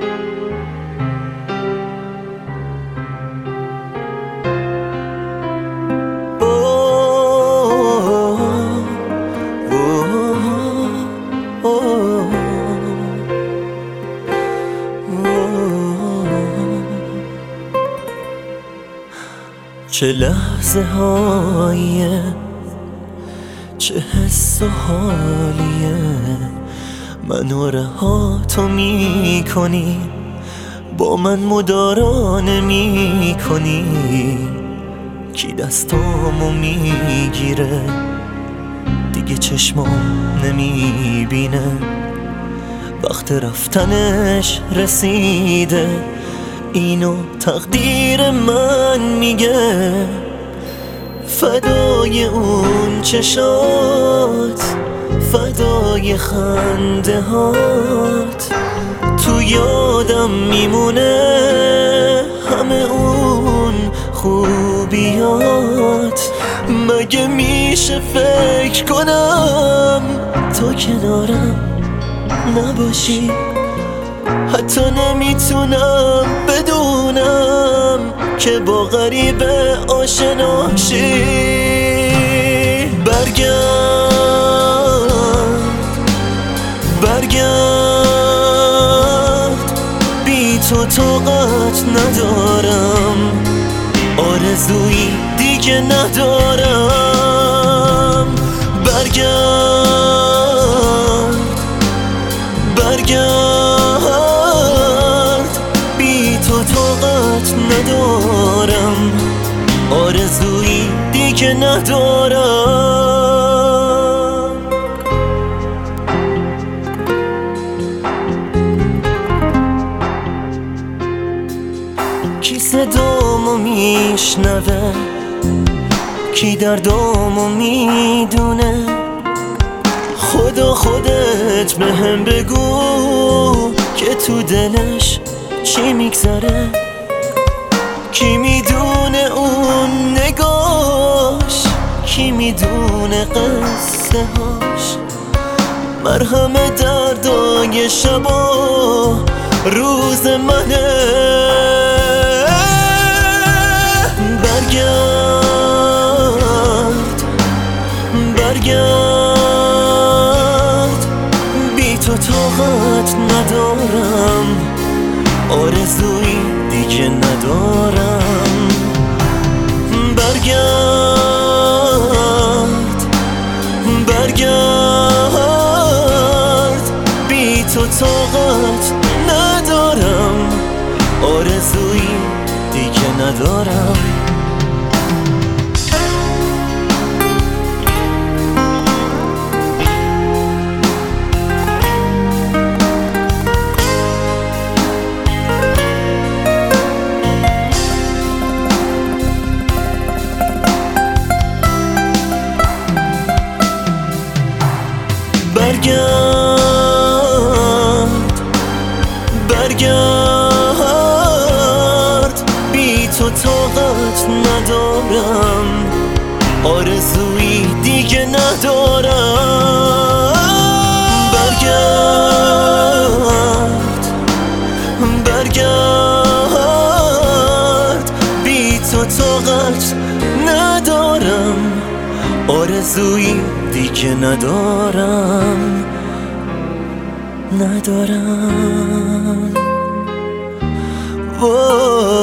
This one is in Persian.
چه لحظه هاییه، چه حس و حالیه، منو رها تو می کنی، با من مدارا نمی کنی. کی دستامو میگیره دیگه چشمام نمی بینه، وقت رفتنش رسیده، اینو تقدیر من میگه. فدای اون چشات، فدای خنده هات، تو یادم میمونه همه اون خوبیات. مگه میشه فکر کنم تو کنارم نباشی؟ حتی نمیتونم بدونم که با غریبه آشناشی. برگرد برگرد، بی تو طاقت ندارم، آرزویی دیگه ندارم. برگرد برگرد، بی تو طاقت ندارم، آرزویی دیگه ندارم. کی صدامو میشنوه، کی دردامو میدونه؟ خدا خودت بهم بگو که تو دلش چی میگذره. کی میدونه اون نگاش، کی میدونه قصه هاش، مرهم دردای شبا روز منه. برگرد برگرد، بی تو طاقت ندارم، آرزویی دیگه ندارم. برگرد برگرد، بی تو طاقت ندارم، آرزویی دیگه ندارم. برگرد برگرد، بی تو طاقت ندارم، آرزویی دیگه ندارم. برگرد برگرد، بی تو طاقت ندارم، آرزویی دیگه ندارم ندارم.